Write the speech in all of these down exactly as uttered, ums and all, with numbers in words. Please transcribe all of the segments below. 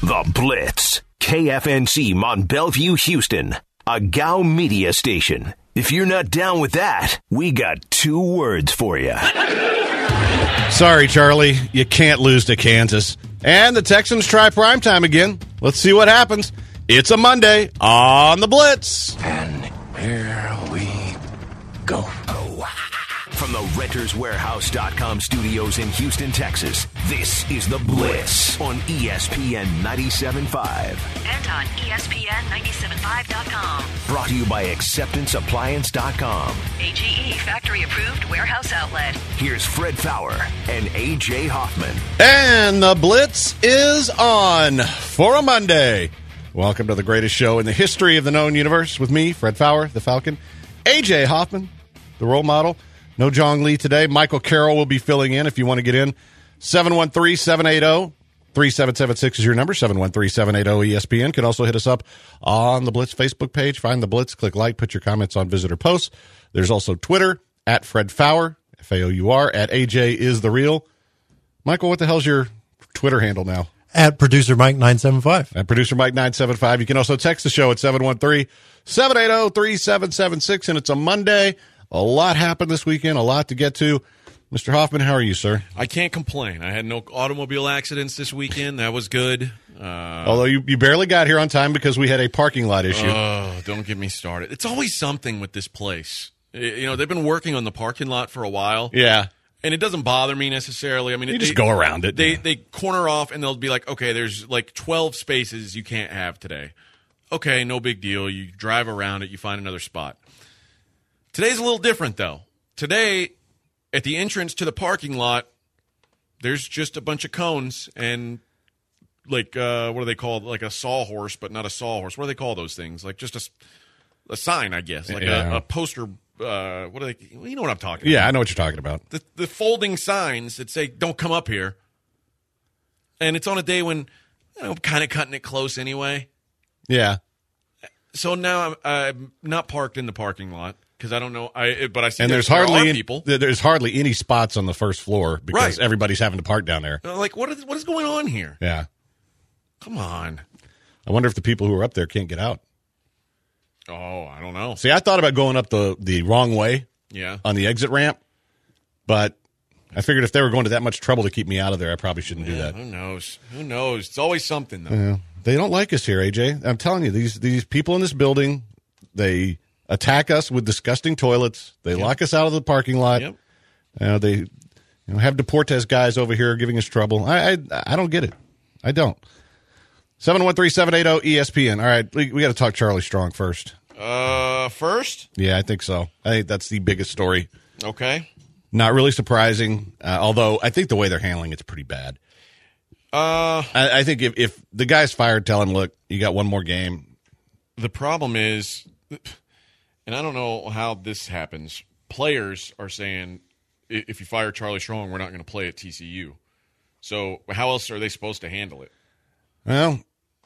The Blitz. K F N C Mont Bellevue, Houston. A G A U media station. If you're not down with that, we got two words for you. Sorry, Charlie. You can't lose to Kansas. And the Texans try primetime again. Let's see what happens. It's a Monday on The Blitz. And here we go. From the Renters Warehouse dot com studios in Houston, Texas, this is The Blitz on E S P N ninety-seven point five. And on E S P N ninety-seven point five dot com. Brought to you by Acceptance Appliance dot com. A G E factory-approved warehouse outlet. Here's Fred Faour and A J Hoffman. And The Blitz is on for a Monday. Welcome to the greatest show in the history of the known universe with me, Fred Faour, the Falcon, A J Hoffman, the role model. No Jong Lee today. Michael Carroll will be filling in if you want to get in. seven one three, seven eight zero, three seven seven six is your number. seven one three, seven eight zero, E S P N. Can also hit us up on the Blitz Facebook page. Find the Blitz, click like, put your comments on visitor posts. There's also Twitter, at Fred Faour, F A O U R, at A J is the real. Michael, what the hell's your Twitter handle now? At Producer Mike nine seven five. At Producer Mike nine seven five. You can also text the show at seven one three, seven eight zero, three seven seven six. And it's a Monday. A lot happened this weekend, a lot to get to. Mister Hoffman, how are you, sir? I can't complain. I had no automobile accidents this weekend. That was good. Uh, Although you, you barely got here on time because we had a parking lot issue. Oh, don't get me started. It's always something with this place. You know, they've been working on the parking lot for a while. Yeah. And it doesn't bother me necessarily. I mean, you it, just they, go around it. They yeah. they corner off and they'll be like, okay, there's like twelve spaces you can't have today. Okay, no big deal. You drive around it, you find another spot. Today's a little different, though. Today, at the entrance to the parking lot, there's just a bunch of cones and, like, uh, what do they call it? Like a sawhorse, but not a sawhorse. What do they call those things? Like just a, a sign, I guess. Like yeah. a, a poster. Uh, what do they? You know what I'm talking yeah, about. I know what you're talking about. The, the folding signs that say, don't come up here. And it's on a day when, you know, I'm kind of cutting it close anyway. Yeah. So now I'm, I'm not parked in the parking lot. Because I don't know, I but I see and there's there hardly are any, people. There's hardly any spots on the first floor because right. everybody's having to park down there. Like, what is what is going on here? Yeah, come on. I wonder if the people who are up there can't get out. Oh, I don't know. See, I thought about going up the the wrong way. Yeah. On the exit ramp, but I figured if they were going to that much trouble to keep me out of there, I probably shouldn't yeah, do that. Who knows? Who knows? It's always something though. Yeah. They don't like us here, A J. I'm telling you, these these people in this building, they attack us with disgusting toilets. They yep. lock us out of the parking lot. Yep. Uh, they you know, have Deportes guys over here giving us trouble. I, I I don't get it. I don't. seven one three, seven eight zero, E S P N. All right, we, we got to talk Charlie Strong first. Uh, first? Yeah, I think so. I think that's the biggest story. Okay. Not really surprising, uh, although I think the way they're handling it's pretty bad. Uh, I, I think if, if the guy's fired, tell him, look, you got one more game. The problem is... And I don't know how this happens. Players are saying, if you fire Charlie Strong, we're not going to play at T C U. So how else are they supposed to handle it? Well,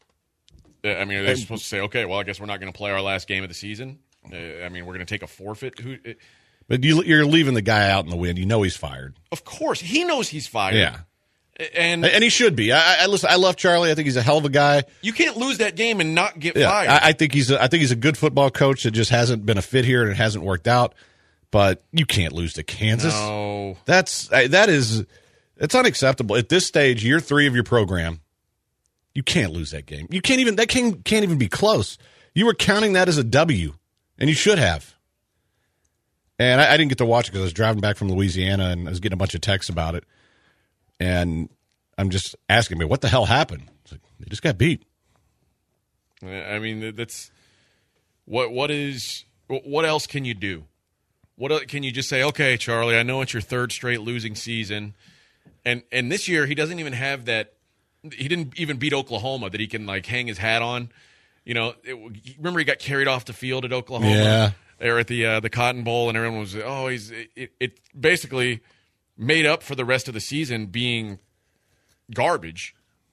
I mean, are they supposed to say, okay, well, I guess we're not going to play our last game of the season? Uh, I mean, we're going to take a forfeit? Who? It, but you, you're leaving the guy out in the wind. You know he's fired. Of course. He knows he's fired. Yeah. And and he should be. I, I listen. I love Charlie. I think he's a hell of a guy. You can't lose that game and not get yeah, fired. I, I think he's. A, I think he's a good football coach that just hasn't been a fit here and it hasn't worked out. But you can't lose to Kansas. No, that's that is. It's unacceptable at this stage. Year three of your program, you can't lose that game. You can't even. That can't can't even be close. You were counting that as a W, and you should have. And I, I didn't get to watch it because I was driving back from Louisiana and I was getting a bunch of texts about it. And I'm just asking me, what the hell happened? It's like, they just got beat. I mean, that's what. What is? What else can you do? What can you just say? Okay, Charlie, I know it's your third straight losing season, and and this year he doesn't even have that. He didn't even beat Oklahoma that he can like hang his hat on. You know, it, remember he got carried off the field at Oklahoma. Yeah, there at the uh, the Cotton Bowl, and everyone was oh he's it, it basically made up for the rest of the season being garbage.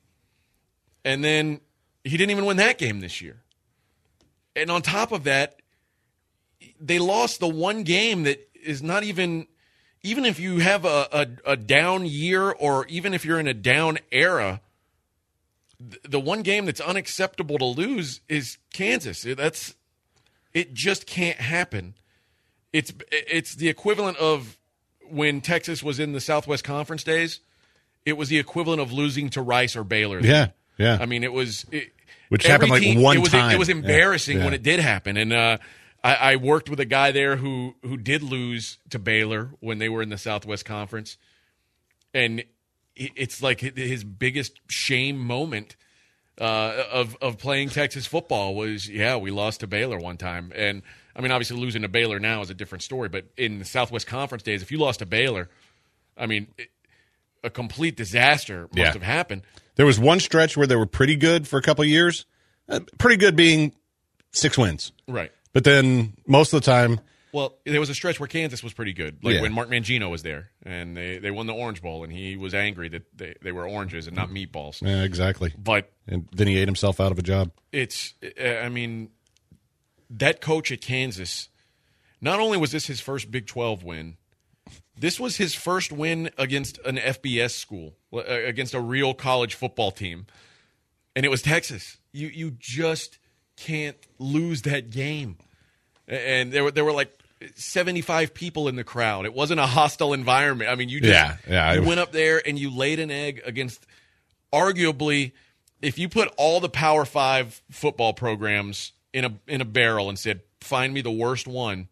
And then he didn't even win that game this year. And on top of that, they lost the one game that is not even, even if you have a, a, a down year or even if you're in a down era, th- the one game that's unacceptable to lose is Kansas. That's it. Just can't happen. It's it's the equivalent of when Texas was in the Southwest Conference days. It was the equivalent of losing to Rice or Baylor. Yeah, yeah. I mean, it was it, which happened like team, one it was, time. It was embarrassing yeah, yeah. when it did happen, and uh, I, I worked with a guy there who who did lose to Baylor when they were in the Southwest Conference, and it's like his biggest shame moment uh, of of playing Texas football was, yeah, we lost to Baylor one time. And, I mean, obviously losing to Baylor now is a different story, but in the Southwest Conference days, if you lost to Baylor, I mean, it, a complete disaster must yeah. have happened. There was one stretch where they were pretty good for a couple of years, uh, pretty good being six wins. Right. But then most of the time – well, there was a stretch where Kansas was pretty good, like yeah. when Mark Mangino was there, and they, they won the Orange Bowl, and he was angry that they, they were oranges and not meatballs. Yeah, exactly. But and then he ate himself out of a job. It's, I mean, that coach at Kansas, not only was this his first Big twelve win, this was his first win against an F B S school, against a real college football team, and it was Texas. You you just can't lose that game. And there were there were like seventy-five people in the crowd. It wasn't a hostile environment. I mean, you just yeah, yeah. you went up there and you laid an egg against arguably, if you put all the Power Five football programs in a in a barrel and said, find me the worst one,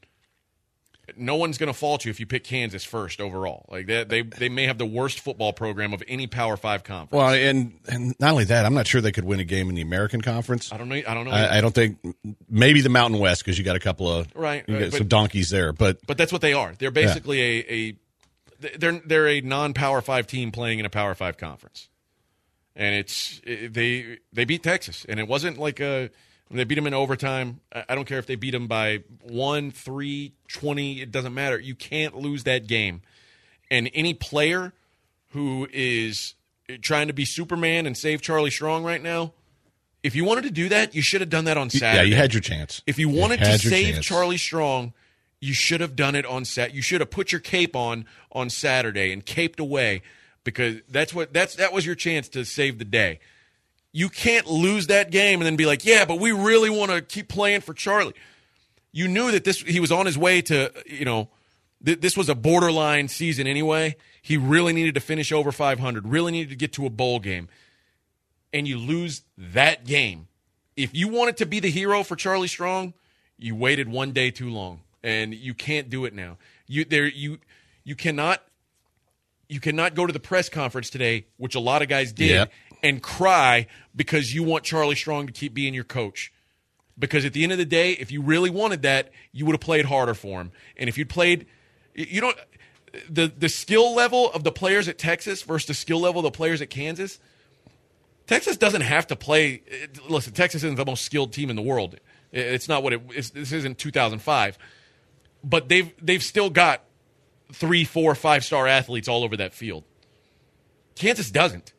no one's going to fault you if you pick Kansas first overall. Like they, they they may have the worst football program of any Power Five conference. Well, and and not only that, I'm not sure they could win a game in the American Conference. I don't know. I don't know. I, I don't think maybe the Mountain West because you got a couple of right, you right got but, some donkeys there, but but that's what they are. They're basically yeah. a, a they're they're a non-Power Five team playing in a Power Five conference, and it's it, they they beat Texas, and it wasn't like a. They beat them in overtime. I don't care if they beat them by one, three, twenty. It doesn't matter. You can't lose that game. And any player who is trying to be Superman and save Charlie Strong right now, if you wanted to do that, you should have done that on Saturday. Yeah, you had your chance. If you wanted you to save chance. Charlie Strong, you should have done it on Sat. You should have put your cape on on Saturday and caped away because that's what that's that was your chance to save the day. You can't lose that game and then be like, yeah, but we really want to keep playing for Charlie. You knew that this he was on his way to, you know, th- this was a borderline season anyway. He really needed to finish over five hundred, really needed to get to a bowl game. And you lose that game. If you wanted to be the hero for Charlie Strong, you waited one day too long. And you can't do it now. You there you you cannot you cannot go to the press conference today, which a lot of guys did, yep. and cry because you want Charlie Strong to keep being your coach. Because at the end of the day, if you really wanted that, you would have played harder for him. And if you'd played, you don't, the, the skill level of the players at Texas versus the skill level of the players at Kansas, Texas doesn't have to play. Listen, Texas isn't the most skilled team in the world. It's not what it is. This isn't two thousand five. But they've they've still got three, four, five-star athletes all over that field. Kansas doesn't.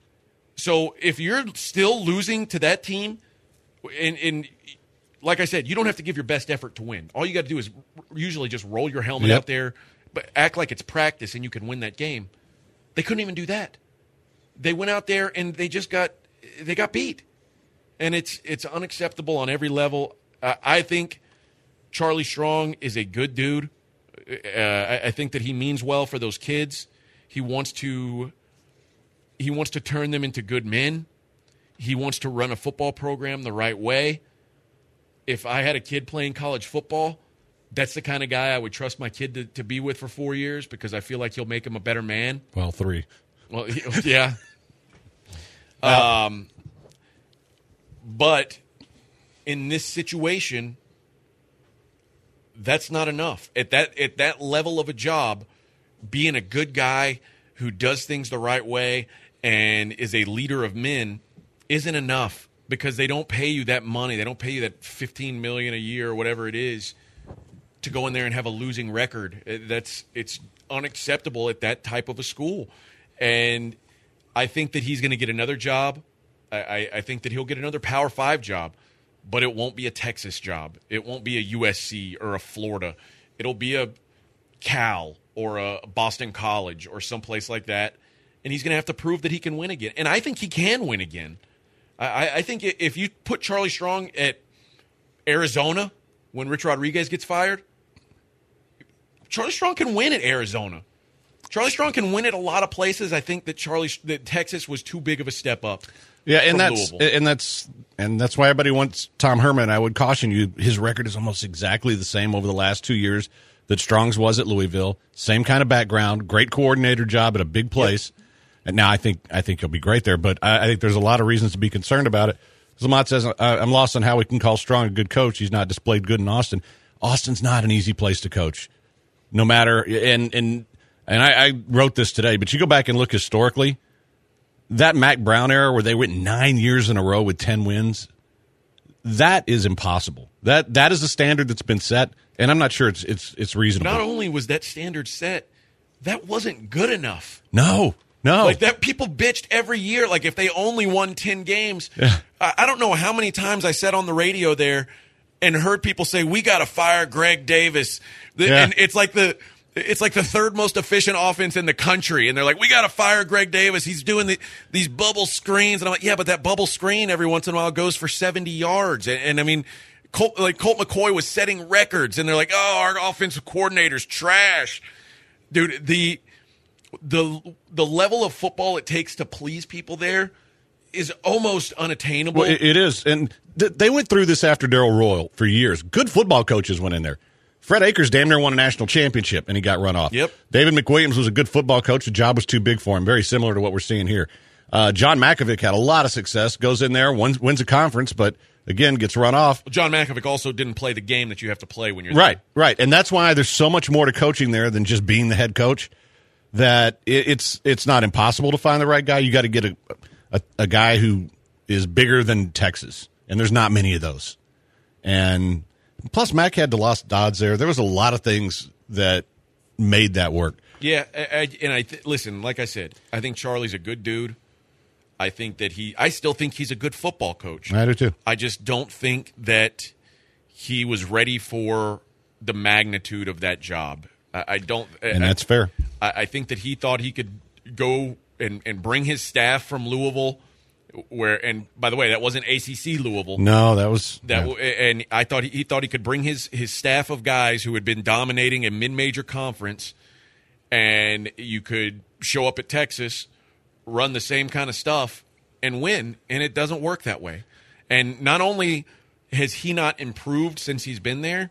So if you're still losing to that team, and, and like I said, you don't have to give your best effort to win. All you got to do is usually just roll your helmet yep. out there, but act like it's practice and you can win that game. They couldn't even do that. They went out there and they just got they got beat. And it's it's unacceptable on every level. Uh, I think Charlie Strong is a good dude. Uh, I, I think that he means well for those kids. He wants to he wants to turn them into good men. He wants to run a football program the right way. If I had a kid playing college football, that's the kind of guy I would trust my kid to, to be with for four years because I feel like he'll make him a better man. Well, three. Well, yeah. um, but in this situation, that's not enough. At that at that level of a job, being a good guy who does things the right way and is a leader of men isn't enough because they don't pay you that money. They don't pay you that fifteen million dollars a year or whatever it is to go in there and have a losing record. That's it's unacceptable at that type of a school. And I think that he's going to get another job. I, I, I think that he'll get another Power Five job. But it won't be a Texas job. It won't be a U S C or a Florida. It'll be a Cal or a Boston College or someplace like that. And he's going to have to prove that he can win again. And I think he can win again. I, I think if you put Charlie Strong at Arizona when Rich Rodriguez gets fired, Charlie Strong can win at Arizona. Charlie Strong can win at a lot of places. I think that Charlie that Texas was too big of a step up. Yeah, and from that's Louisville. and that's and that's why everybody wants Tom Herman. I would caution you, his record is almost exactly the same over the last two years that Strong's was at Louisville. Same kind of background, great coordinator job at a big place. Yep. And now I think I think he'll be great there, but I, I think there's a lot of reasons to be concerned about it. Zlamat says, I'm lost on how we can call Strong a good coach. He's not displayed good in Austin. Austin's not an easy place to coach. No matter, and and and I, I wrote this today, but you go back and look historically, that Mac Brown era where they went nine years in a row with ten wins, that is impossible. That that is the standard that's been set, and I'm not sure it's it's it's reasonable. Not only was that standard set, that wasn't good enough. No. No. Like that, people bitched every year. Like if they only won ten games, yeah. I, I don't know how many times I said on the radio there and heard people say, we got to fire Greg Davis. The, yeah. And it's like the it's like the third most efficient offense in the country. And they're like, we got to fire Greg Davis. He's doing the, these bubble screens. And I'm like, yeah, but that bubble screen every once in a while goes for seventy yards. And, and I mean, Colt, like Colt McCoy was setting records. And they're like, oh, our offensive coordinator's trash. Dude, the... The the level of football it takes to please people there is almost unattainable. Well, it, it is. And th- they went through this after Darryl Royal for years. Good football coaches went in there. Fred Akers damn near won a national championship, and he got run off. Yep. David McWilliams was a good football coach. The job was too big for him, very similar to what we're seeing here. Uh, John Makovic had a lot of success, goes in there, wins, wins a conference, but, again, gets run off. John Makovic also didn't play the game that you have to play when you're Right, there. right. And that's why there's so much more to coaching there than just being the head coach. That it's it's not impossible to find the right guy. You got to get a, a a guy who is bigger than Texas, and there's not many of those. And plus, Mac had DeLoss Dodds there. There was a lot of things that made that work. Yeah, I, I, and I th- listen. Like I said, I think Charlie's a good dude. I think that he. I still think he's a good football coach. I do too. I just don't think that he was ready for the magnitude of that job. I, I don't, and I, that's fair. I, I think that he thought he could go and, and bring his staff from Louisville, where and by the way, that wasn't A C C Louisville. No, that was that. yeah. And I thought he, he thought he could bring his his staff of guys who had been dominating a mid-major conference, and you could show up at Texas, run the same kind of stuff, and win. And it doesn't work that way. And not only has he not improved since he's been there,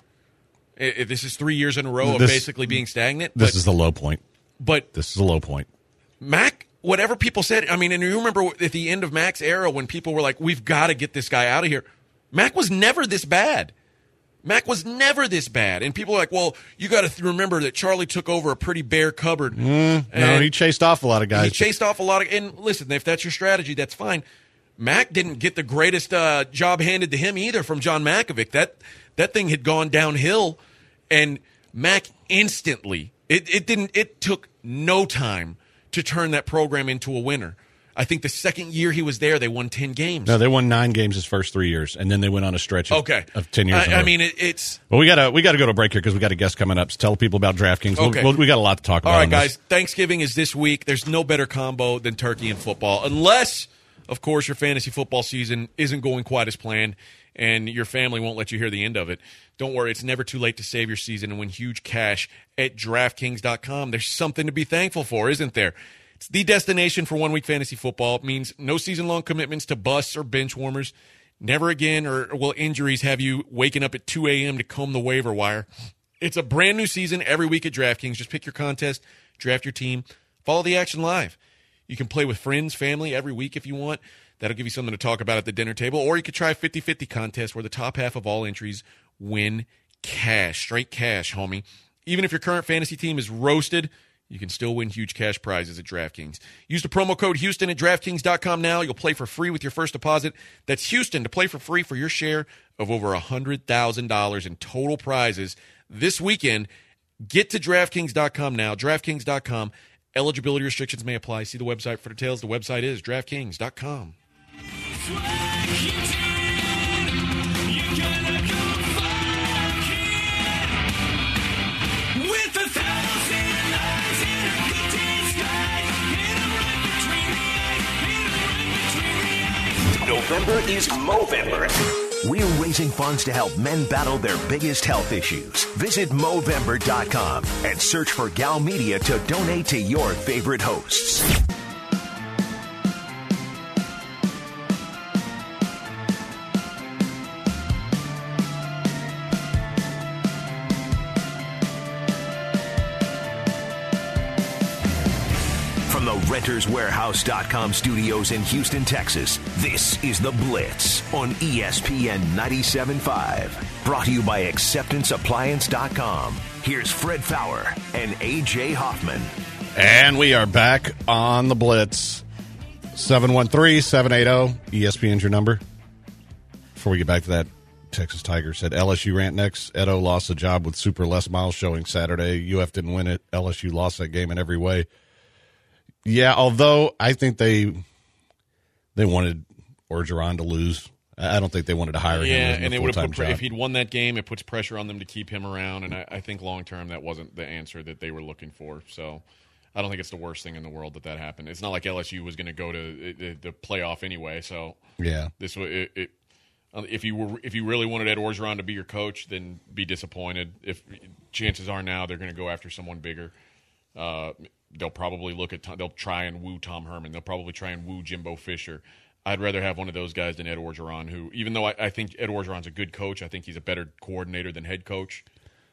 it, this is three years in a row of this, basically being stagnant. This but, is the low point. But this is a low point. Mac, whatever people said, I mean, and you remember at the end of Mac's era when people were like, we've got to get this guy out of here. Mac was never this bad. Mac was never this bad. And people are like, well, you got to th- remember that Charlie took over a pretty bare cupboard. Mm, no, he chased off a lot of guys. He chased off a lot of, and listen, if that's your strategy, that's fine. Mac didn't get the greatest uh, job handed to him either from John Makovic. That that thing had gone downhill, and Mac instantly, it, it didn't, it took no time to turn that program into a winner. I think the second year he was there, they won ten games. No, they won nine games his first three years, and then they went on a stretch of, okay. of ten years. I, I mean, it, it's well, we gotta we gotta go to break here because we got a guest coming up. So tell people about DraftKings. Okay. We'll, we'll, we got a lot to talk about. All right, on guys. This. Thanksgiving is this week. There's no better combo than turkey and football, unless, of course, your fantasy football season isn't going quite as planned, and your family won't let you hear the end of it. Don't worry, it's never too late to save your season and win huge cash at DraftKings dot com. There's something to be thankful for, isn't there? It's the destination for one-week fantasy football. It means no season-long commitments to busts or bench warmers. Never again or will injuries have you waking up at two a.m. to comb the waiver wire. It's a brand new season every week at DraftKings. Just pick your contest, draft your team, follow the action live. You can play with friends, family every week if you want. That'll give you something to talk about at the dinner table. Or you could try a fifty-fifty contest where the top half of all entries win cash, straight cash, homie. Even if your current fantasy team is roasted, you can still win huge cash prizes at DraftKings. Use the promo code Houston at DraftKings dot com now. You'll play for free with your first deposit. That's Houston to play for free for your share of over one hundred thousand dollars in total prizes this weekend. Get to DraftKings dot com now. DraftKings dot com. Eligibility restrictions may apply. See the website for details. The website is DraftKings dot com. Don't November is Movember. We're raising funds to help men battle their biggest health issues. Visit Movember dot com and search for Gal Media to donate to your favorite hosts. From the Renters Warehouse dot com studios in Houston, Texas, this is The Blitz on E S P N ninety-seven point five. Brought to you by Acceptance Appliance dot com. Here's Fred Faour and A J Hoffman. And we are back on The Blitz. seven one three, seven eight zero, E S P N's your number. Before we get back to that, Texas Tiger said L S U rant next. Edo lost the job with Super Les Miles showing Saturday. U F didn't win it. L S U lost that game in every way. Yeah, although I think they they wanted Orgeron to lose. I don't think they wanted to hire yeah, him. Yeah, and they would have put job. if he'd won that game, it puts pressure on them to keep him around. And I, I think long term that wasn't the answer that they were looking for. So I don't think it's the worst thing in the world that that happened. It's not like L S U was going to go to the, the playoff anyway. So yeah, this was it, it. If you were if you really wanted Ed Orgeron to be your coach, then be disappointed. If chances are now they're going to go after someone bigger. Uh, They'll probably look at – they'll try and woo Tom Herman. They'll probably try and woo Jimbo Fisher. I'd rather have one of those guys than Ed Orgeron, who – even though I, I think Ed Orgeron's a good coach, I think he's a better coordinator than head coach.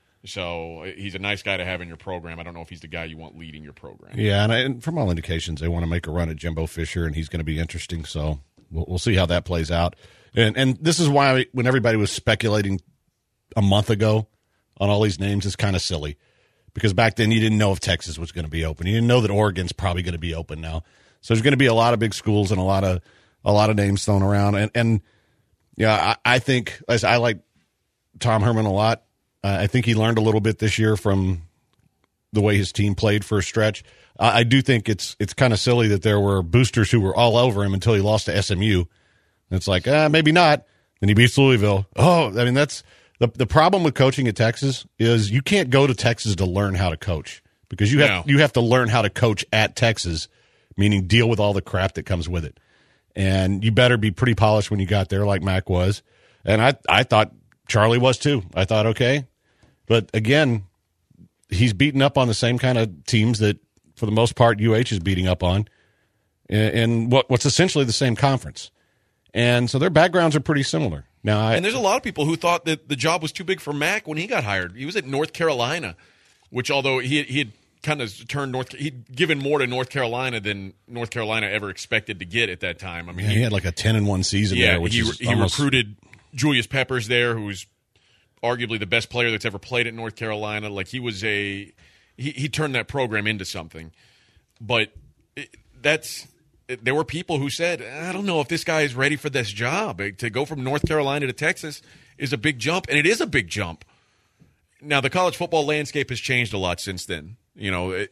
So he's a nice guy to have in your program. I don't know if he's the guy you want leading your program. Yeah, and, I, and from all indications, they want to make a run at Jimbo Fisher, and he's going to be interesting. So we'll, we'll see how that plays out. And, and this is why when everybody was speculating a month ago on all these names, it's kind of silly. Because back then you didn't know if Texas was going to be open. You didn't know that Oregon's probably going to be open now. So there's going to be a lot of big schools and a lot of a lot of names thrown around. And, and yeah, I, I think I, I like Tom Herman a lot. Uh, I think he learned a little bit this year from the way his team played for a stretch. Uh, I do think it's it's kind of silly that there were boosters who were all over him until he lost to S M U. And it's like, uh, maybe not. Then he beats Louisville. Oh, I mean, that's – The the problem with coaching at Texas is you can't go to Texas to learn how to coach because you have no. you have to learn how to coach at Texas, meaning deal with all the crap that comes with it. And you better be pretty polished when you got there, like Mac was. And I I thought Charlie was too. I thought, okay. But again, he's beating up on the same kind of teams that, for the most part, U H is beating up on in, in what what's essentially the same conference. And so their backgrounds are pretty similar. Now, I, and there's a lot of people who thought that the job was too big for Mac when he got hired. He was at North Carolina, which although he had, he had kind of turned North, he'd given more to North Carolina than North Carolina ever expected to get at that time. I mean, yeah, he, he had like a ten and one season yeah, there, which he, is he almost... recruited Julius Peppers there, who's arguably the best player that's ever played at North Carolina. Like he was a he, he turned that program into something. But it, that's. There were people who said, I don't know if this guy is ready for this job. To go from North Carolina to Texas is a big jump, and it is a big jump. Now, the college football landscape has changed a lot since then. You know,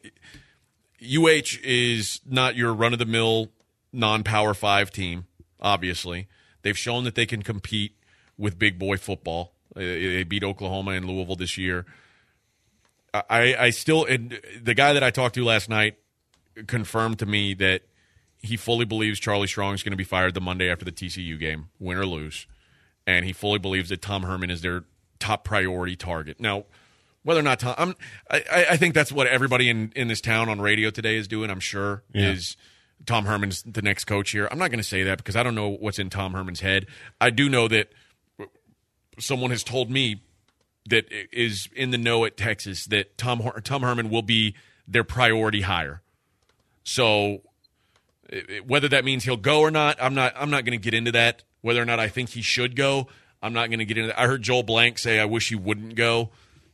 U H is not your run-of-the-mill non-Power Five team, obviously. They've shown that they can compete with big boy football. They beat Oklahoma and Louisville this year. I, I still – the guy that I talked to last night confirmed to me that he fully believes Charlie Strong is going to be fired the Monday after the T C U game, win or lose. And he fully believes that Tom Herman is their top priority target. Now, whether or not Tom I'm, I, I think that's what everybody in, in this town on radio today is doing, I'm sure, yeah. is Tom Herman's the next coach here. I'm not going to say that because I don't know what's in Tom Herman's head. I do know that someone has told me that is in the know at Texas that Tom Tom Herman will be their priority hire. So whether that means he'll go or not, I'm not I'm not going to get into that. Whether or not I think he should go, I'm not going to get into that. I heard Joel Blank say, I wish he wouldn't go.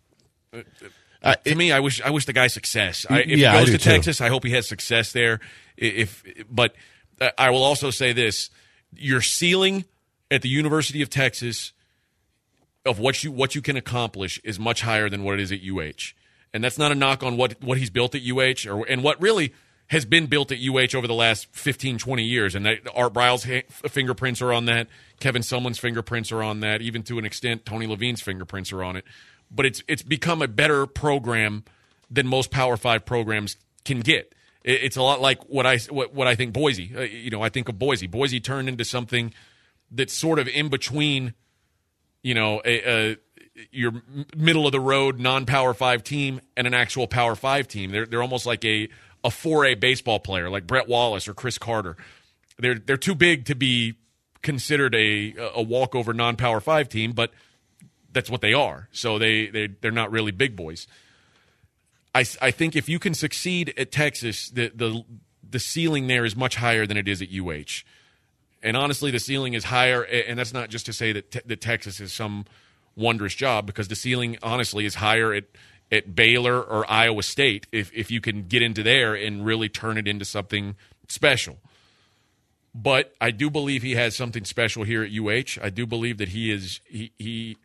Uh, to it, me, I wish I wish the guy success. I, if yeah, he goes to too. Texas, I hope he has success there. If, But I will also say this. Your ceiling at the University of Texas of what you what you can accomplish is much higher than what it is at U H. And that's not a knock on what, what he's built at U H or and what really – has been built at U H over the last fifteen, twenty years. And that, Art Briles' fingerprints are on that. Kevin Sumlin's fingerprints are on that. Even to an extent, Tony Levine's fingerprints are on it. But it's it's become a better program than most Power Five programs can get. It, it's a lot like what I, what, what I think Boise. Uh, you know, I think of Boise. Boise turned into something that's sort of in between, you know, a, a your middle of the road non-Power Five team and an actual Power Five team. They're they're almost like a a four A baseball player, like Brett Wallace or Chris Carter. They're they're too big to be considered a a walkover non-Power Five team, but that's what they are. So they they they're not really big boys. I, I think if you can succeed at Texas, the, the the ceiling there is much higher than it is at U H. And honestly, the ceiling is higher, and that's not just to say that, te- that Texas is some wondrous job, because the ceiling, honestly, is higher at, at Baylor or Iowa State if, if you can get into there and really turn it into something special. But I do believe he has something special here at U H. I do believe that he is he, he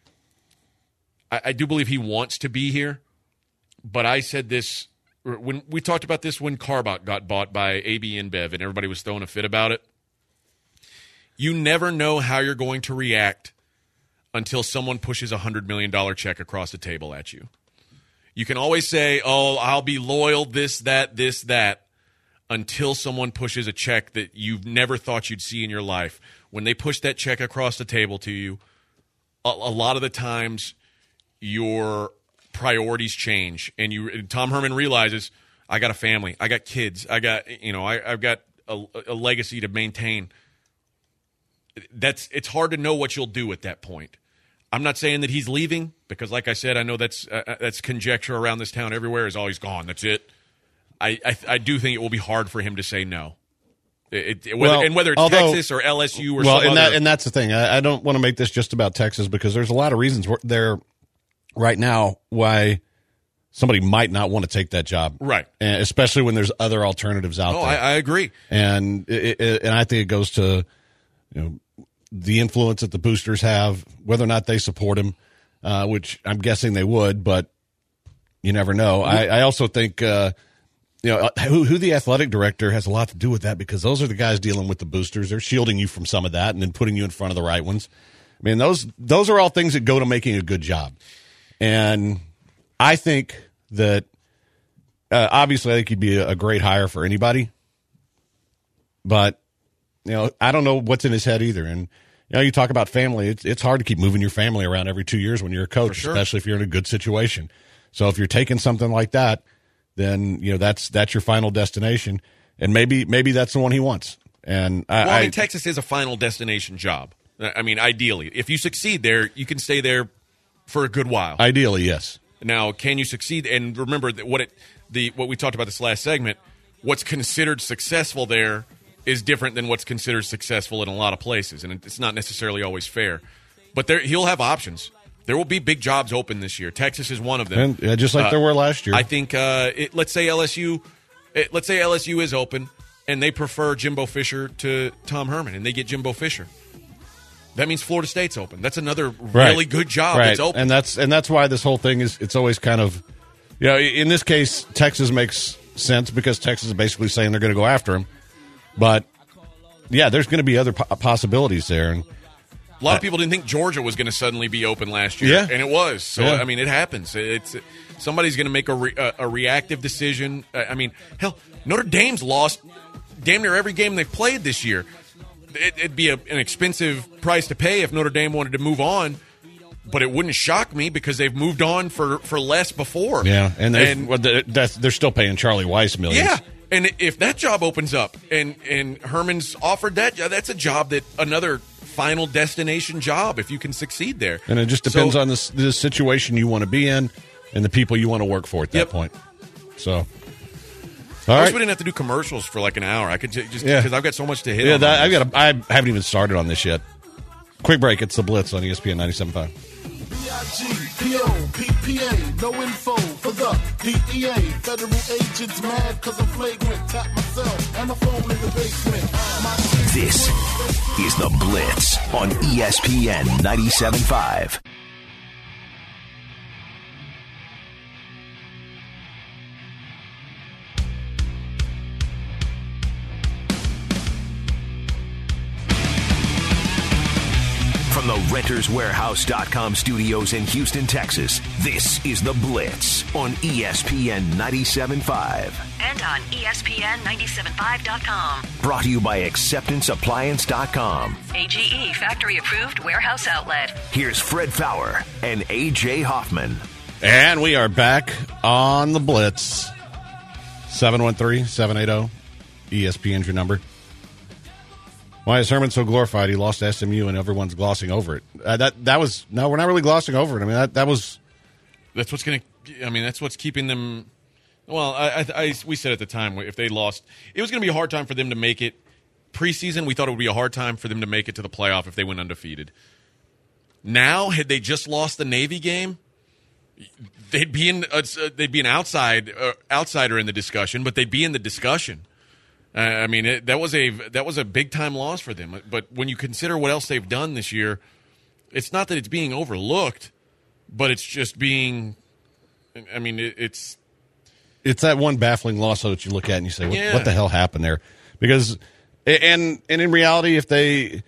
I, I do believe he wants to be here. But I said this when we talked about this when Carbach got bought by A B InBev and everybody was throwing a fit about it. You never know how you're going to react until someone pushes a one hundred million dollars check across the table at you. You can always say, oh, I'll be loyal, this, that, this, that, until someone pushes a check that you've never thought you'd see in your life. When they push that check across the table to you, a, a lot of the times your priorities change, and you. And Tom Herman realizes, I got a family, I got kids, I got you know, I, I've got a, a legacy to maintain. That's it's hard to know what you'll do at that point. I'm not saying that he's leaving, because, like I said, I know that's uh, that's conjecture around this town everywhere. Is always gone. That's it. I, I I do think it will be hard for him to say no. It, it, whether, well, and whether it's although, Texas or L S U or well, some and other. that and that's the thing. I, I don't want to make this just about Texas, because there's a lot of reasons there right now why somebody might not want to take that job, right? And especially when there's other alternatives out oh, there. I, I agree, and it, it, and I think it goes to you know the influence that the boosters have, whether or not they support him, uh, which I'm guessing they would, but you never know. I, I also think. Uh, You know, who, who the athletic director has a lot to do with that, because those are the guys dealing with the boosters. They're shielding you from some of that and then putting you in front of the right ones. I mean, those those are all things that go to making a good job. And I think that, uh, obviously, I think he'd be a, a great hire for anybody. But, you know, I don't know what's in his head either. And, you know, you talk about family. It's, it's hard to keep moving your family around every two years when you're a coach, sure. especially if you're in a good situation. So if you're taking something like that, then you know that's that's your final destination, and maybe maybe that's the one he wants. And I, well, I mean, I, Texas is a final destination job. I mean, ideally, if you succeed there, you can stay there for a good while. Ideally, yes. Now, can you succeed? And remember that what it the what we talked about this last segment. What's considered successful there is different than what's considered successful in a lot of places, and it's not necessarily always fair. But there, he'll have options. There will be big jobs open this year. Texas is one of them, and, yeah, just like uh, there were last year. I think. Uh, it, let's say L S U, it, let's say L S U is open, and they prefer Jimbo Fisher to Tom Herman, and they get Jimbo Fisher. That means Florida State's open. That's another really right. good job right. that's open, and that's and that's why this whole thing is. It's always kind of, you know, in this case, Texas makes sense because Texas is basically saying they're going to go after him. But yeah, there's going to be other po- possibilities there, and. A lot of people didn't think Georgia was going to suddenly be open last year, yeah. and it was. So, yeah. I mean, it happens. It's somebody's going to make a, re, a, a reactive decision. I mean, hell, Notre Dame's lost damn near every game they've played this year. It, it'd be a, an expensive price to pay if Notre Dame wanted to move on, but it wouldn't shock me because they've moved on for, for less before. Yeah, and, and well, that's, they're still paying Charlie Weiss millions. Yeah, and if that job opens up and, and Herman's offered that, that's a job that another – final destination job if you can succeed there. And it just depends so, on the, the situation you want to be in and the people you want to work for at that yep. point. So, all I wish right. we didn't have to do commercials for like an hour. I could j- just yeah. because I've got so much to hit. Yeah, on that, on I've got. A, I haven't even started on this yet. Quick break. It's the Blitz on E S P N ninety-seven point five. B I G P O P P A, no info for the D E A. Federal agents mad cause I'm flagrant. Tap myself and my phone in the basement. My this is the Blitz on E S P N ninety-seven point five. From the Renters Warehouse dot com studios in Houston, Texas, this is The Blitz on E S P N ninety-seven point five. And on E S P N ninety-seven five dot com. Brought to you by acceptance appliance dot com. A G E factory-approved warehouse outlet. Here's Fred Fowler and A J Hoffman. And we are back on The Blitz. seven one three, seven eight zero, E S P N's your number. Why is Herman so glorified? He lost to S M U and everyone's glossing over it. Uh, that that was no, we're not really glossing over it. I mean, that that was. That's what's going to. I mean, that's what's keeping them. Well, I, I, I we said at the time if they lost, it was going to be a hard time for them to make it preseason. We thought it would be a hard time for them to make it to the playoff if they went undefeated. Now, had they just lost the Navy game, they'd be in. Uh, they'd be an outside uh, outsider in the discussion, but they'd be in the discussion. Uh, I mean, it, that was a that was a big time loss for them. But when you consider what else they've done this year, it's not that it's being overlooked, but it's just being. I mean, it, it's it's that one baffling loss that you look at and you say, "What, yeah. what the hell happened there?" Because and and in reality, if they,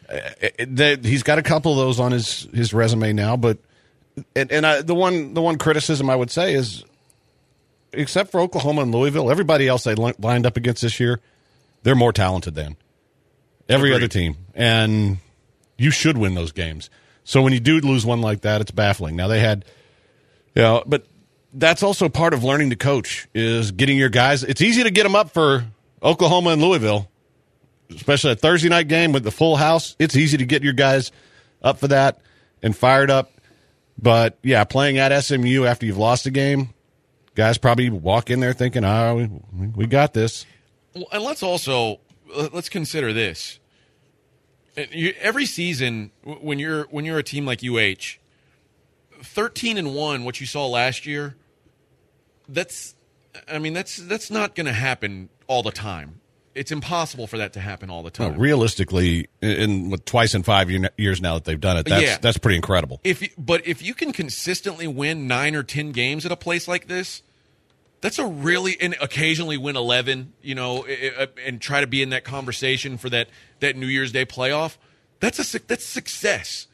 they he's got a couple of those on his, his resume now, but and, and I, the one the one criticism I would say is. Except for Oklahoma and Louisville, everybody else they li- lined up against this year, they're more talented than every Agreed. other team. And you should win those games. So when you do lose one like that, it's baffling. Now they had, you know, but that's also part of learning to coach is getting your guys. It's easy to get them up for Oklahoma and Louisville, especially a Thursday night game with the full house. It's easy to get your guys up for that and fired up. But, yeah, playing at S M U after you've lost a game, guys probably walk in there thinking, oh, we, we got this. Well, and let's also let's consider this. You, every season, when you're when you're a team like U H, thirteen and one, what you saw last year, that's I mean that's that's not going to happen all the time. It's impossible for that to happen all the time. No, realistically, in, in with twice in five year, years now that they've done it, that's yeah. that's pretty incredible. If you, but if you can consistently win nine or ten games at a place like this, that's a really and occasionally win eleven, you know, and try to be in that conversation for that, that New Year's Day playoff. That's a that's success.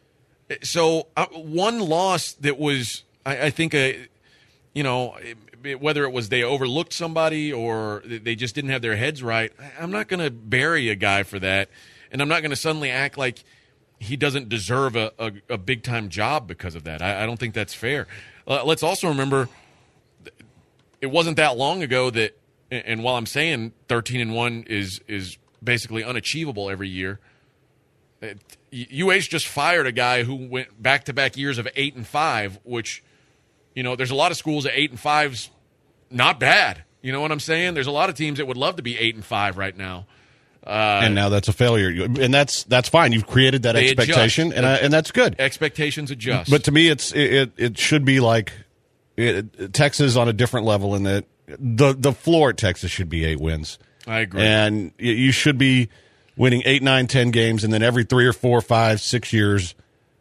So uh, one loss that was, I, I think, a you know. Whether it was they overlooked somebody or they just didn't have their heads right, I'm not going to bury a guy for that, and I'm not going to suddenly act like he doesn't deserve a, a, a big-time job because of that. I, I don't think that's fair. Uh, let's also remember it wasn't that long ago that, and while I'm saying thirteen and one is is basically unachievable every year, it, U H just fired a guy who went back-to-back years of eight and five, which – you know, there's a lot of schools at eight and five's not bad. You know what I'm saying? There's a lot of teams that would love to be eight and five right now. Uh, and now that's a failure, and that's that's fine. You've created that expectation, and I, and that's good. Expectations adjust. But to me, it's it it should be like it, Texas on a different level in that the the floor at Texas should be eight wins. I agree, and you should be winning eight, nine, ten games, and then every three or four, five, six years.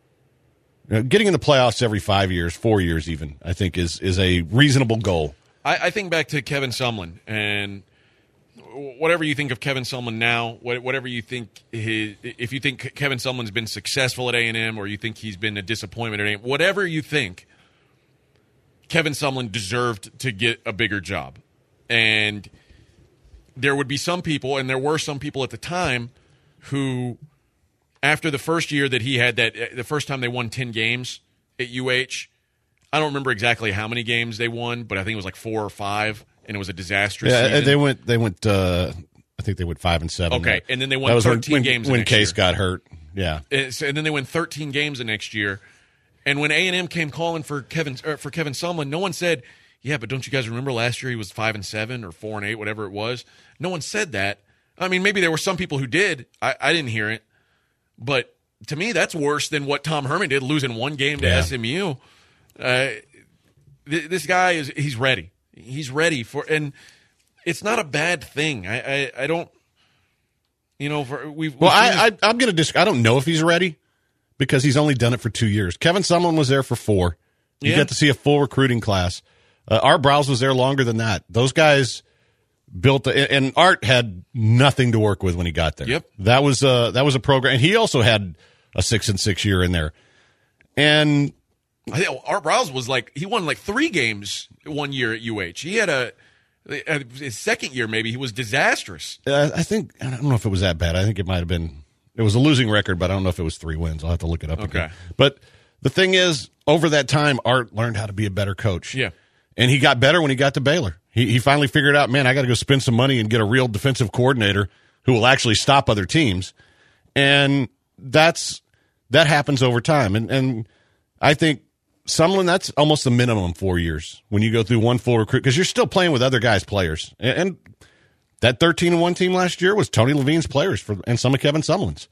You know, getting in the playoffs every five years, four years even, I think is is a reasonable goal. I, I think back to Kevin Sumlin, and whatever you think of Kevin Sumlin now, whatever you think his, if you think Kevin Sumlin's been successful at A and M or you think he's been a disappointment at A and M, whatever you think, Kevin Sumlin deserved to get a bigger job. And there would be some people, and there were some people at the time, who – after the first year that he had that, the first time they won ten games at U H, I don't remember exactly how many games they won, but I think it was like four or five, and it was a disastrous yeah, season. they went. They went. Uh, I think they went five and seven. Okay, and then they won that was thirteen when, games. When, the when next Case year. got hurt. Yeah, and, so, and then they won thirteen games the next year. And when A and M came calling for Kevin er, for Kevin Sumlin, no one said, "Yeah, but don't you guys remember last year he was five and seven or four and eight, whatever it was." No one said that. I mean, maybe there were some people who did. I, I didn't hear it, but. To me, that's worse than what Tom Herman did, losing one game to yeah. S M U. Uh, th- this guy is he's ready. He's ready for, and it's not a bad thing. I I, I don't, you know, for, we've. Well, we've I, I I'm going to dis- I don't know if he's ready because he's only done it for two years. Kevin Sumlin was there for four. You yeah. get to see a full recruiting class. Uh, Art Browse was there longer than that. Those guys built, a, and Art had nothing to work with when he got there. Yep, that was uh that was a program, and he also had a six and six year in there. And I think Art Briles was like, he won like three games one year at U H. He had a, his second year maybe, he was disastrous. uh, I think, I don't know if it was that bad. I think it might have been, it was a losing record, but I don't know if it was three wins. I'll have to look it up Okay. again. But the thing is, over that time, Art learned how to be a better coach. Yeah. And he got better when he got to Baylor. He, he finally figured out, man, I got to go spend some money and get a real defensive coordinator who will actually stop other teams. And that's that happens over time. And and I think Sumlin, that's almost the minimum four years when you go through one full recruit, because you're still playing with other guys' players. And, and that thirteen and one team last year was Tony Levine's players for, and some of Kevin Sumlin's.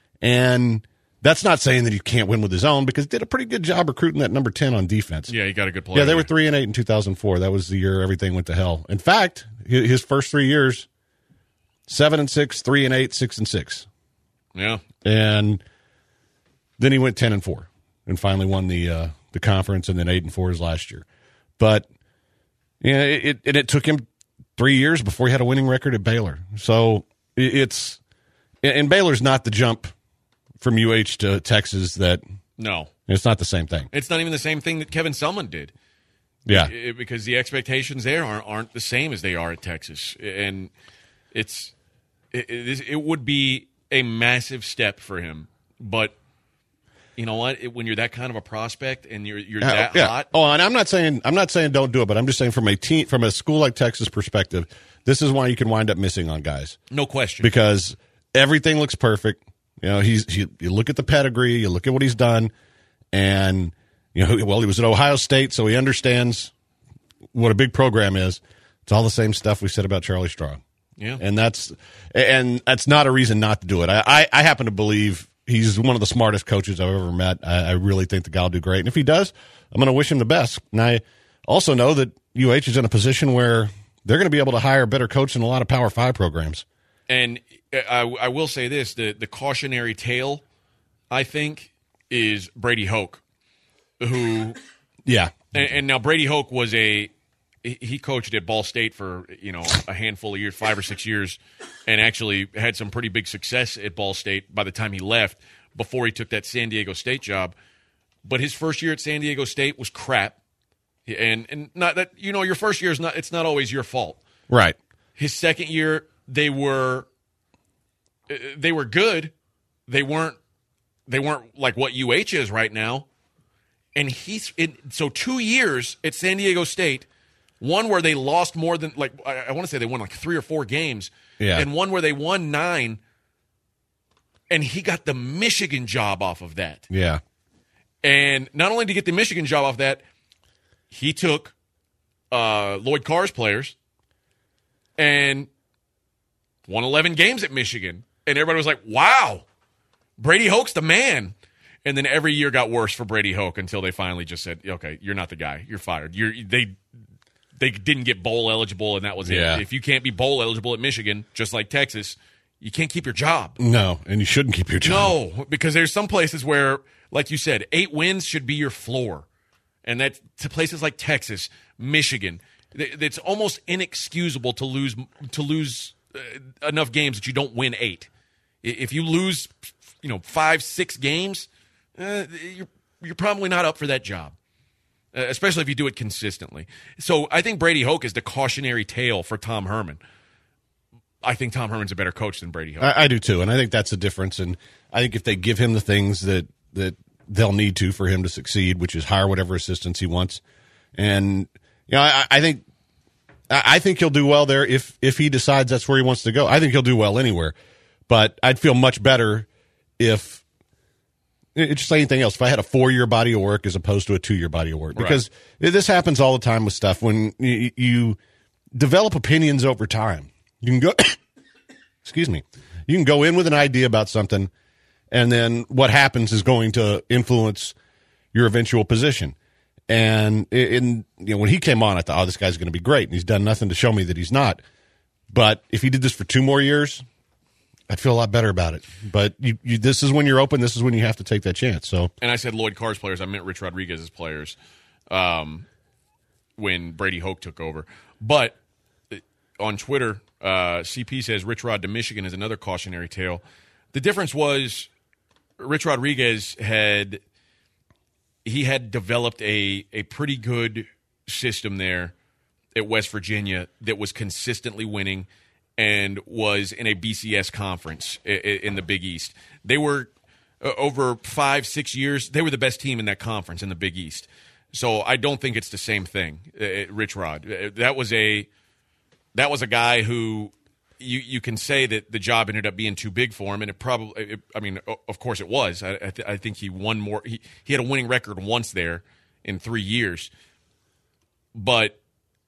And that's not saying that he can't win with his own, because he did a pretty good job recruiting that number ten on defense. Yeah, he got a good player. Yeah, they were three and eight in two thousand four. That was the year everything went to hell. In fact, his first three years, seven and six, three and eight, six and six. Yeah. And then he went ten and four and finally won the uh, the conference, and then eight and four his last year. But you know, it, it it took him three years before he had a winning record at Baylor. So it, it's and Baylor's not the jump from U H to Texas that No. it's not the same thing. It's not even the same thing that Kevin Sumlin did. Yeah. It- because the expectations there aren't, aren't the same as they are at Texas. And it's it, it, is- it would be a massive step for him. But you know what? It, when you're that kind of a prospect and you're you're Yeah, that yeah. hot, Oh, and I'm not saying I'm not saying don't do it, but I'm just saying from a team from a school like Texas perspective, this is why you can wind up missing on guys, no question. because everything looks perfect. You know, he's he, you look at the pedigree, you look at what he's done, and you know, well, he was at Ohio State, so he understands what a big program is. It's all the same stuff we said about Charlie Strong. Yeah. And that's and that's not a reason not to do it. I, I, I happen to believe he's one of the smartest coaches I've ever met. I, I really think the guy will do great. And if he does, I'm going to wish him the best. And I also know that U H is in a position where they're going to be able to hire a better coach than a lot of Power Five programs. And I, I will say this, the, the cautionary tale, I think, is Brady Hoke, who Yeah. and, and now Brady Hoke was a he coached at Ball State for, you know, a handful of years, five or six years, and actually had some pretty big success at Ball State by the time he left, before he took that San Diego State job. But his first year at San Diego State was crap. And and not that, you know, your first year is not it's not always your fault. Right. His second year, they were they were good. They weren't they weren't like what U H is right now. And he's it, so two years at San Diego State, one where they lost more than like I, I want to say they won like three or four games, Yeah. and one where they won nine. And he got the Michigan job off of that. Yeah. And not only did he get the Michigan job off that, he took uh, Lloyd Carr's players and won eleven games at Michigan. And everybody was like, wow, Brady Hoke's the man. And then every year got worse for Brady Hoke until they finally just said, okay, you're not the guy. You're fired. You're they they didn't get bowl eligible, and that was Yeah. it. If you can't be bowl eligible at Michigan, just like Texas, you can't keep your job. No, and you shouldn't keep your job. No, because there's some places where, like you said, eight wins should be your floor. And that's to places like Texas, Michigan. th- It's almost inexcusable to lose to lose uh, enough games that you don't win eight. I- If you lose, you know, five, six games, uh, you're, you're probably not up for that job, uh, especially if you do it consistently. So I think Brady Hoke is the cautionary tale for Tom Herman. I think Tom Herman's a better coach than Brady Hoke. I, I do too, and I think that's the difference. And I think if they give him the things that that they'll need to for him to succeed, which is hire whatever assistants he wants, and you know, I, I think I I think he'll do well there if if he decides that's where he wants to go. I think he'll do well anywhere, but I'd feel much better if it's just like anything else. If I had a four year body of work as opposed to a two year body of work, because this happens all the time with stuff when you, you develop opinions over time. You can go, excuse me, you can go in with an idea about something, and then what happens is going to influence your eventual position. And in you know, when he came on, I thought, oh, this guy's going to be great, and he's done nothing to show me that he's not. But if he did this for two more years, I'd feel a lot better about it. But you, you, this is when you're open. This is when you have to take that chance. So, And I said Lloyd Carr's players. I meant Rich Rodriguez's players um, when Brady Hoke took over. But on Twitter, uh, C P says Rich Rod to Michigan is another cautionary tale. The difference was Rich Rodriguez had he had developed a a pretty good system there at West Virginia that was consistently winning and was in a B C S conference in the Big East. They were, uh, over five, six years, they were the best team in that conference in the Big East. So I don't think it's the same thing, uh, Rich Rod. That was a that was a guy who you you can say that the job ended up being too big for him, and it probably, it, I mean, of course it was. I, I, th- I think he won more. He, he had a winning record once there in three years, but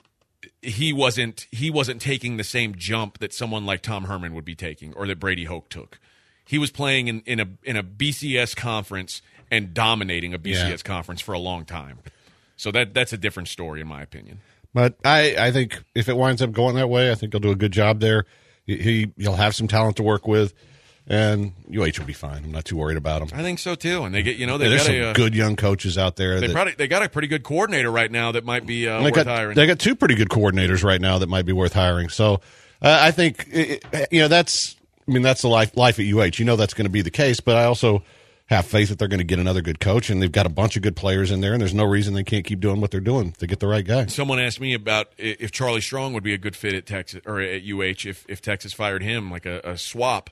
he wasn't he wasn't taking the same jump that someone like Tom Herman would be taking, or that Brady Hoke took. He was playing in, in a in a B C S conference and dominating a B C S yeah. conference for a long time. So that that's a different story, in my opinion. But I, I think if it winds up going that way, I think he'll do a good job there. He, he he'll have some talent to work with, and U H will be fine. I'm not too worried about him. I think so too. And they get you know they yeah, there's got some a, uh, good young coaches out there. They that, probably they got a pretty good coordinator right now that might be uh, they worth got, hiring. They got two pretty good coordinators right now that might be worth hiring. So uh, I think it, you know that's I mean that's the life life at U H. You know that's going to be the case, but I also have faith that they're going to get another good coach, and they've got a bunch of good players in there, and there's no reason they can't keep doing what they're doing if they get the right guy. Someone asked me about if Charlie Strong would be a good fit at Texas or at U H if, if Texas fired him, like a, a swap.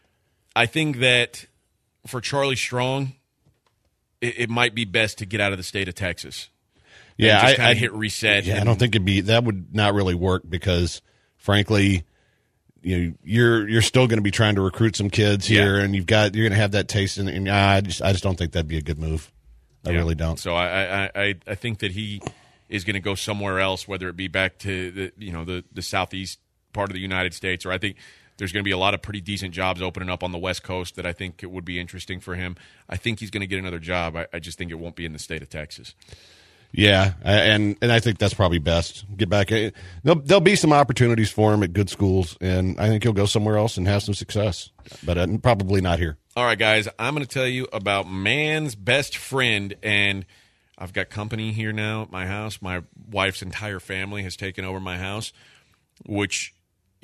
I think that for Charlie Strong, it, it might be best to get out of the state of Texas. Yeah, just I, kind I of hit reset. Yeah, and, I don't think it'd be that would not really work because, frankly, you know, you're you're still going to be trying to recruit some kids here, yeah. and you've got you're going to have that taste, and, and I just I just don't think that'd be a good move. I yeah. really don't. So I, I I think that he is going to go somewhere else, whether it be back to the you know the the southeast part of the United States, or I think there's going to be a lot of pretty decent jobs opening up on the West Coast that I think it would be interesting for him. I think he's going to get another job. I, I just think it won't be in the state of Texas. Yeah, and and I think that's probably best. Get back. There'll, there'll be some opportunities for him at good schools, and I think he'll go somewhere else and have some success, but uh, probably not here. All right, guys, I'm going to tell you about Man's Best Friend, and I've got company here now at my house. My wife's entire family has taken over my house, which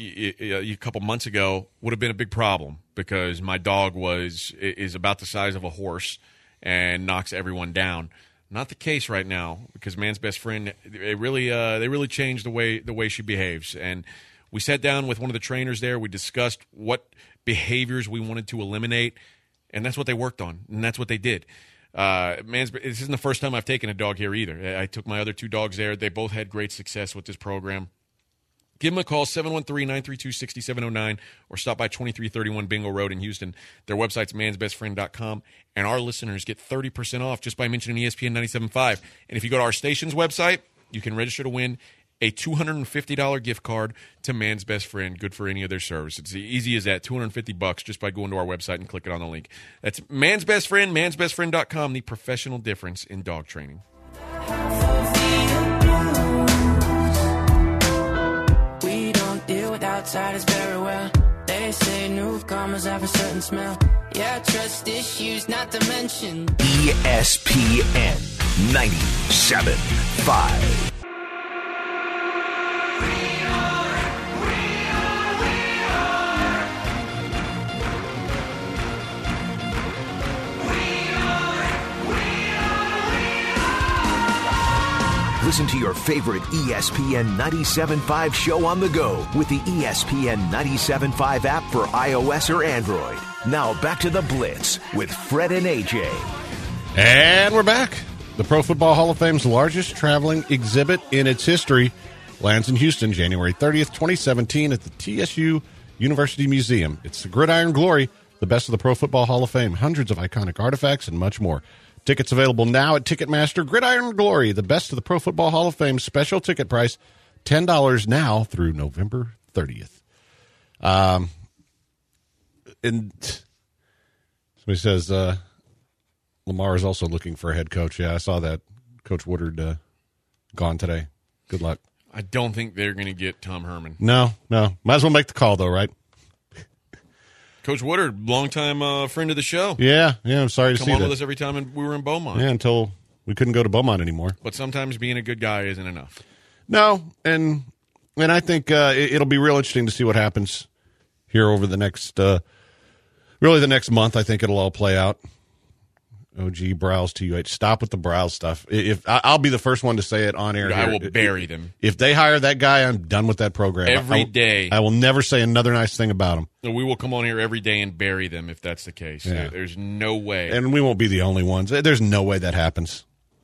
a couple months ago would have been a big problem because my dog was is about the size of a horse and knocks everyone down. Not the case right now because Man's Best Friend, they really uh, they really changed the way the way she behaves. And we sat down with one of the trainers there. We discussed what behaviors we wanted to eliminate, and that's what they worked on, and that's what they did. Uh, Man's this isn't the first time I've taken a dog here either. I took my other two dogs there. They both had great success with this program. Give them a call, seven one three, nine three two, six seven zero nine, or stop by twenty-three thirty-one Bingo Road in Houston. Their website's mans best friend dot com, and our listeners get thirty percent off just by mentioning E S P N ninety-seven point five. And if you go to our station's website, you can register to win a two hundred fifty dollars gift card to Man's Best Friend, good for any of their service. It's as easy as that, two hundred fifty bucks just by going to our website and clicking on the link. That's Man's Best Friend, mans best friend dot com, the professional difference in dog training. Outsiders very well. They say newcomers have a certain smell. Yeah, trust issues not to mention. E S P N ninety-seven point five. Listen to your favorite E S P N ninety-seven point five show on the go with the E S P N ninety-seven point five app for iOS or Android. Now back to the Blitz with Fred and A J. And we're back. The Pro Football Hall of Fame's largest traveling exhibit in its history lands in Houston January thirtieth, twenty seventeen at the T S U University Museum. It's the Gridiron Glory, the best of the Pro Football Hall of Fame, hundreds of iconic artifacts, and much more. Tickets available now at Ticketmaster. Gridiron Glory, the best of the Pro Football Hall of Fame, special ticket price, ten dollars now through November thirtieth. Um, and somebody says uh, Lamar is also looking for a head coach. Yeah, I saw that. Coach Woodard uh, gone today. Good luck. I don't think they're going to get Tom Herman. No, no. Might as well make the call, though, right? Coach Woodard, longtime uh, friend of the show. Yeah, yeah, I'm sorry to Come see that. Come on with us every time we were in Beaumont. Yeah, until we couldn't go to Beaumont anymore. But sometimes being a good guy isn't enough. No, and and I think uh, it, it'll be real interesting to see what happens here over the next uh, really the next month, I think it'll all play out. O G browse T U H. Stop with the browse stuff. If I'll be the first one to say it on air. I here. will bury them. If they hire that guy, I'm done with that program. Every I, day. I will never say another nice thing about him. We will come on here every day and bury them if that's the case. Yeah. There's no way. And we won't be the only ones. There's no way that happens.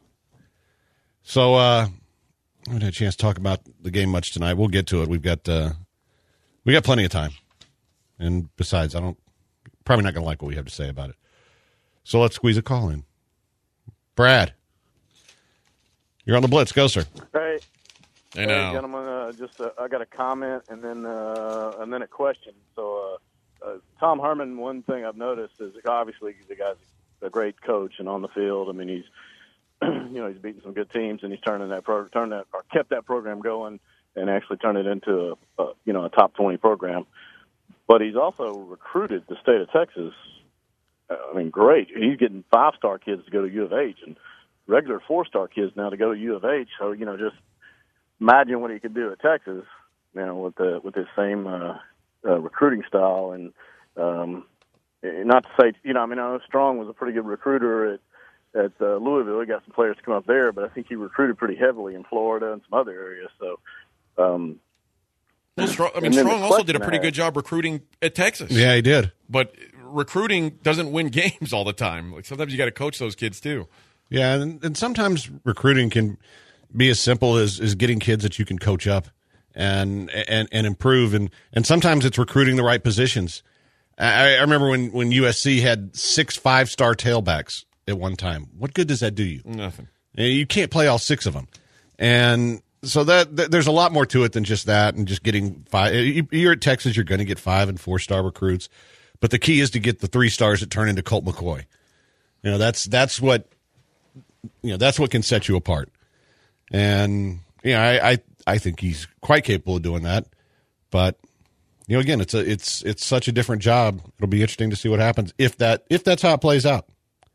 So, uh, I haven't had a chance to talk about the game much tonight. We'll get to it. We've got uh, we got plenty of time. And besides, I don't probably not going to like what we have to say about it. So let's squeeze a call in. Brad, you're on the Blitz. Go, sir. Hey, I know. hey gentlemen. Uh, just uh, I got a comment and then uh, and then a question. So, uh, uh, Tom Herman. One thing I've noticed is obviously the guy's a great coach and on the field. I mean, he's you know he's beaten some good teams and he's turning that pro- turned that or kept that program going and actually turned it into a, a you know a top twenty program. But he's also recruited the state of Texas. I mean, great. He's getting five-star kids to go to U of H and regular four-star kids now to go to U of H. So, you know, just imagine what he could do at Texas, you know, with the with his same uh, uh, recruiting style. And um, not to say, you know, I mean, I know Strong was a pretty good recruiter at, at uh, Louisville. He got some players to come up there, but I think he recruited pretty heavily in Florida and some other areas. So, um, well, Strong, I mean, Strong also did a pretty good job recruiting at Texas. Yeah, he did. But recruiting doesn't win games all the time. Like sometimes you got to coach those kids too. Yeah, and, and sometimes recruiting can be as simple as, as getting kids that you can coach up and and, and improve. And, and sometimes it's recruiting the right positions. I, I remember when, when U S C had six five-star tailbacks at one time. What good does that do you? Nothing. You can't play all six of them. And so that, that there's a lot more to it than just that and just getting five. You're at Texas, you're going to get five- and four-star recruits. But the key is to get the three stars that turn into Colt McCoy. You know, that's that's what you know, that's what can set you apart. And you know, I, I I think he's quite capable of doing that. But you know, again, it's a it's it's such a different job. It'll be interesting to see what happens if that if that's how it plays out.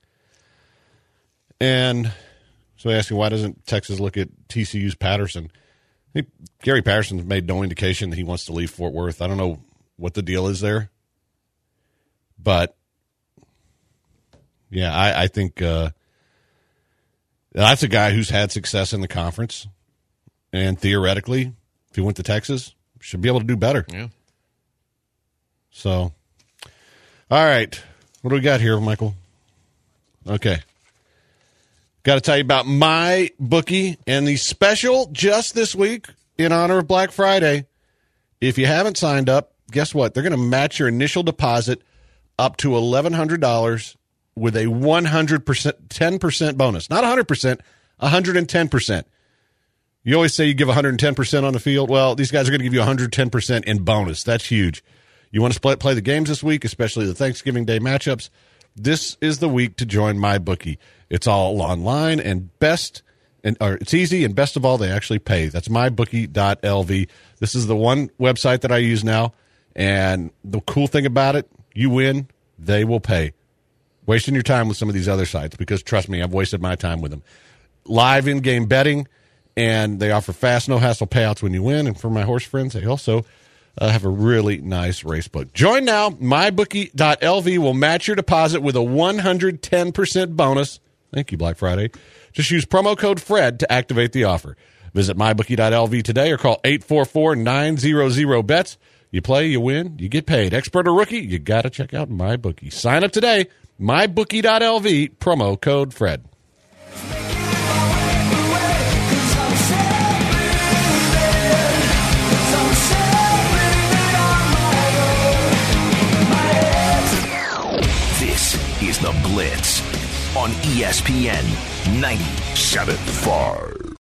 And so asking why doesn't Texas look at T C U's Patterson? I think Gary Patterson's made no indication that he wants to leave Fort Worth. I don't know what the deal is there. But, yeah, I, I think uh, that's a guy who's had success in the conference. And theoretically, if he went to Texas, should be able to do better. Yeah. So, all right. What do we got here, Michael? Okay. Got to tell you about MyBookie and the special just this week in honor of Black Friday. If you haven't signed up, guess what? They're going to match your initial deposit up to eleven hundred dollars with a one hundred percent, ten percent bonus. Not one hundred percent, one hundred ten percent. You always say you give one hundred ten percent on the field. Well, these guys are going to give you one hundred ten percent in bonus. That's huge. You want to play, play the games this week, especially the Thanksgiving Day matchups. This is the week to join MyBookie. It's all online and best, and or it's easy, and best of all, they actually pay. That's my bookie dot l v. This is the one website that I use now, and the cool thing about it, you win, they will pay. Wasting your time with some of these other sites because, trust me, I've wasted my time with them. Live in-game betting, and they offer fast, no-hassle payouts when you win. And for my horse friends, they also uh, have a really nice race book. Join now. my bookie dot l v will match your deposit with a one hundred ten percent bonus. Thank you, Black Friday. Just use promo code FRED to activate the offer. Visit my bookie dot l v today or call eight four four, nine hundred, B E T S. You play, you win, you get paid. Expert or rookie, you got to check out MyBookie. Sign up today. my bookie dot l v, promo code FRED. This is The Blitz on E S P N ninety-seven point five.